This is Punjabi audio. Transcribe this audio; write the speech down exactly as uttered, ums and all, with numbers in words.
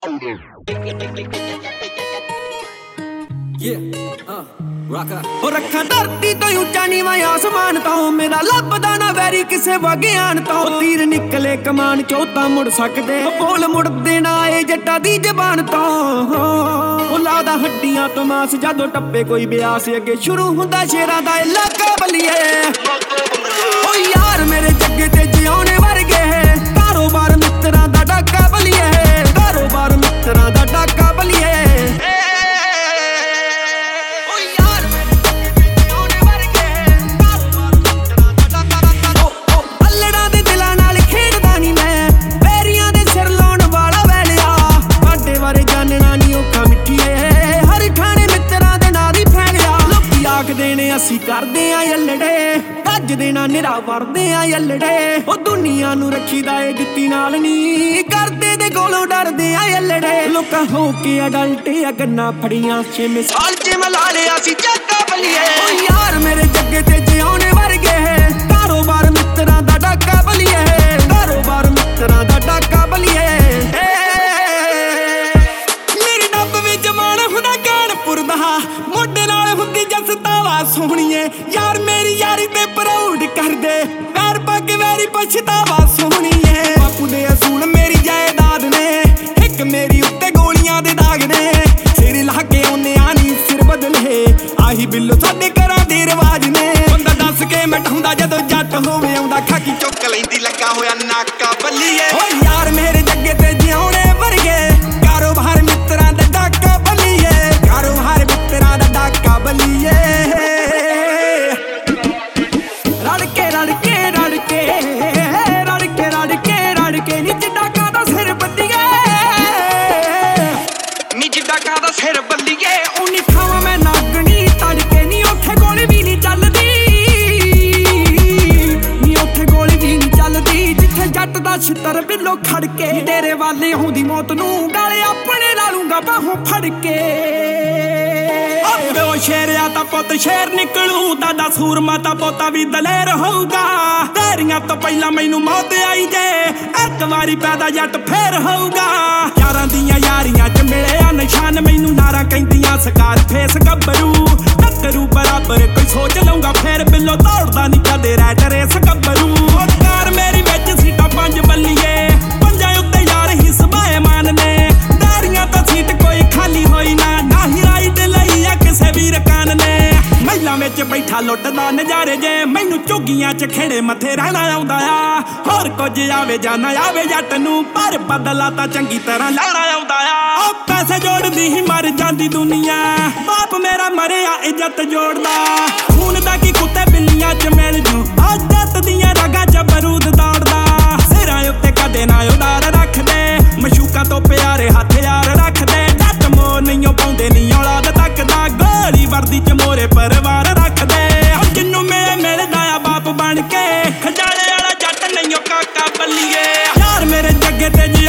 रखा धरती तो ऊंचा नीवा आसमान तो मेरा लभदा ना वैरी किसे वग्यान तो तीर निकले कमान चौथा मुड़ सकदे बोल मुड़दे ना आए जट्टा दी जबान तो लादा हड्डियां तो मास जादो टप्पे कोई ब्यास अगे शुरू हुंदा शेरां दा इलाका बलिए ओ यार मेरे जग्गे ते जिउणे वर्गे कारोबार मित्तरां दा डाका बलिए कारोबार मित्तरां दा डाका बलिए ਅਸੀਂ ਕਰਦੇ ਆ ਯੱਲੜੇ ਗੱਜ ਦੇਣਾ ਨਿਰਾ ਵਰਦੇ ਆ ਯੱਲੜੇ ਉਹ ਦੁਨੀਆ ਨੂੰ ਰੱਖੀਦਾ ਏ ਜੁੱਤੀ ਨਾਲ ਨਹੀਂ ਕਰਦੇ ਦੇ ਕੋਲੋਂ ਡਰਦੇ ਆ ਯੱਲੜੇ ਲੋਕਾਂ ਹੋ ਕੇ ਅਡਲਟੇ ਆ ਗੰਨਾ ਫੜੀਆਂ ਛੇਵੇਂ ਸਾਲ ਚ ਮਲਾ ਲਿਆ ਸੀ ਚੱਕਾ ਬਲੀਏ ਓ ਯਾਰ ਮੇਰੇ ਜੱਗੇ ਤੇ ਜਿਉਣੇ ਵਰਗੇ ਕਾਰੋਬਾਰ ਮਿੱਤਰਾਂ ਦਾ ਡਾਕਾ ਬਲੀਏ ਕਾਰੋਬਾਰ ਮਿੱਤਰਾਂ ਦਾ ਡਾਕਾ ਬਲੀਏ ਮੇਰੀ ਡੱਬ ਵਿੱਚ ਮਾਣ ਹੁੰਦਾ ਕਾਨਪੁਰ ਦਾ ਮੋਢੇ ਨਾਲ ਹੁੰਦੀ ਜਸਤਾਵਾ ਸੋਹਣੀਏ ਯਾਰ ਮੇਰੀ ਯਾਰੀ ਤੇ ਪ੍ਰਾਊਡ ਕਰਦੇ ਵੈਰ ਪੱਗ ਵੈਰੀ ਪਛਤਾਵਾ ਸੋਹਣੀਏ ਬਾਪੂ ਦੇ ਅਸੂਲ ਮੇਰੀ ਜਾਇਦਾਦ ਨੇ ਇੱਕ ਮੇਰੀ ਉੱਤੇ ਗੋਲੀਆਂ ਦੇ ਦਾਗ ਨੇ ਸਿਰ ਲਾ ਕੇ ਆਉਨੇ ਆ ਨੀ ਸਿਰ ਬਦਲੇ ਆਹੀ ਬਿੱਲੋ ਸਾਡੇ ਘਰਾਂ ਦੇ ਰਿਵਾਜ ਨੇ ਬੰਦਾ ਦੱਸ ਕੇ ਮਟਾਉਂਦਾ ਜਦੋਂ ਜੱਟ ਹੋਵੇ ਆਉਂਦਾ ਖਾਕੀ ਚੁੱਕ ਲੈਂਦੀ ਲੱਗਾ ਹੋਇਆ ਨਾਕਾ ਬੱਲੀਏ ਓ ਯਾਰ ਮੇਰੇ ਜੱਗੇ ਤੇ ਜਿਉਣੇ ਵਰਗੇ ਕਾਰੋਬਾਰ ਮਿੱਤਰਾਂ ਦਾ ਡਾਕਾ ਬੱਲੀਏ ਕਾਰੋਬਾਰ ਮਿੱਤਰਾਂ ਦਾ ਡਾਕਾ ਬੱਲੀਏ ਛਿੱਤਰ ਬਿੱਲੋ ਖੜ ਕੇ ਤੇਰੇ ਵਾਲੇ ਹੁੰਦੀ ਮੌਤ ਨੂੰ ਗਾਲੇ ਆਪਣੇ ਲਾਲੂੰਗਾ ਬਾਹੋਂ ਫੜ ਕੇ ਓ ਸ਼ੇਰਿਆ ਤਾਂ ਪੁੱਤ ਸ਼ੇਰ ਨਿਕਲੂ ਦਾਦਾ ਸੂਰਮਾ ਤਾਂ ਪੋਤਾ ਵੀ ਦਲੇਰ ਹੋਊਗਾ ਤੇਰੀਆਂ ਤੋਂ ਪਹਿਲਾਂ ਮੈਨੂੰ ਮੌਤ ਆਈ ਜੇ ਇੱਕ ਵਾਰੀ ਪੈਦਾ ਜੱਟ ਫੇਰ ਹੋਊਗਾ ਯਾਰਾਂ ਦੀਆਂ ਯਾਰੀਆਂ ਚ ਮਿਲਿਆ ਨਿਸ਼ਾਨ ਮੈਨੂੰ ਨਾਰਾਂ ਕਹਿੰਦੀਆਂ ਸਕਾਰ ਫੇਸ ਗੱਭਰੂ ਟੱਕਰੂ ਬਰਾਬਰ ਕੋਈ ਸੋਚ ਲਊਗਾ ਫੇਰ ਬਿੱਲੋ ਦੌੜਦਾ ਨਹੀਂ ਕਦੇ ਰੈਟ ਰੇਸ ਗੱਭਰੂ ਕਾਰ ਮੇਰੀ ਵਿੱਚ ਸੀਟਾਂ ਪੰਜ ਬੱਲੀਏ ਪੰਜਾਂ ਉੱਤੇ ਯਾਰ ਹੀ ਸਬਾਏ ਮਾਨ ਨੇ ਦਾਰੀਆਂ ਤਾਂ ਸੀਟ ਕੋਈ ਖਾਲੀ ਹੋਈ ਨਾ ਨਾ ਹੀ ਰਾਈਟ ਲਈ ਆ ਕਿਸੇ ਵੀ ਰਕਾਨ ਨੇ ਮਹਿਲਾਂ ਵਿੱਚ ਬੈਠਾ ਲੁੱਟਦਾ ਨਜ਼ਾਰੇ ਜੇ ਮੈਨੂੰ ਝੁੱਗੀਆਂ ਚ ਖੇੜੇ ਮੱਥੇ ਰਹਿਣਾ ਆਉਂਦਾ ਆ ਹੋਰ ਕੁਝ ਆਵੇ ਜਾਂ ਨਾ ਆਵੇ ਜੱਟ ਨੂੰ ਪਰ ਬਦਲਾ ਤਾਂ ਚੰਗੀ ਤਰ੍ਹਾਂ ਲੈਣਾ ਆਉਂਦਾ ਆ ਉਹ ਪੈਸੇ ਜੋੜਦੀ ਹੀ ਮਰ ਜਾਂਦੀ ਦੁਨੀਆ ਬਾਪ ਮੇਰਾ ਮਰਿਆ ਇੱਜ਼ਤ ਜੋੜਦਾ ਖੂਨ ਦਾ ਕੀ ਕੁੱਤੇ ਬਿੱਲੀਆਂ ਚ ਮਿਲ ਜੂ ਆ ਜੱਟ ਦੀਆਂ ਰਾਗਾਂ ਚ ਬਰੂਦ ਦੌੜਦਾ ਸਿਰਾਂ ਉੱਤੇ ਕਦੇ ਨਾ ਉਡਾਰ ਰੱਖਦੇ ਮਸ਼ੂਕਾਂ ਤੋਂ ਪਿਆਰੇ ਹਥਿਆਰ ਰੱਖਦੇ ਜੱਟ ਮੋ ਨਹੀਂ ਪਾਉਂਦੇ ਨਹੀਂ ਔਲਾਦ ਤੱਕਦਾ ਗੋਲੀ ਵਰਦੀ ਚ ਮੋਰੇ ਪਰਿਵਾਰ ਰੱਖਦੇ ਜਿੰਨੂੰ ਮਿਲੇ ਮਿਲਦਾ ਆ ਬਾਪ ਬਣ ਕੇ ਖਜਾਲੇ ਵਾਲਾ ਜੱਟ ਨਹੀਂ ਕਾਕਾ ਬੱਲੀਏ ਯਾਰ ਮੇਰੇ ਜੱਗੇ ਤੇ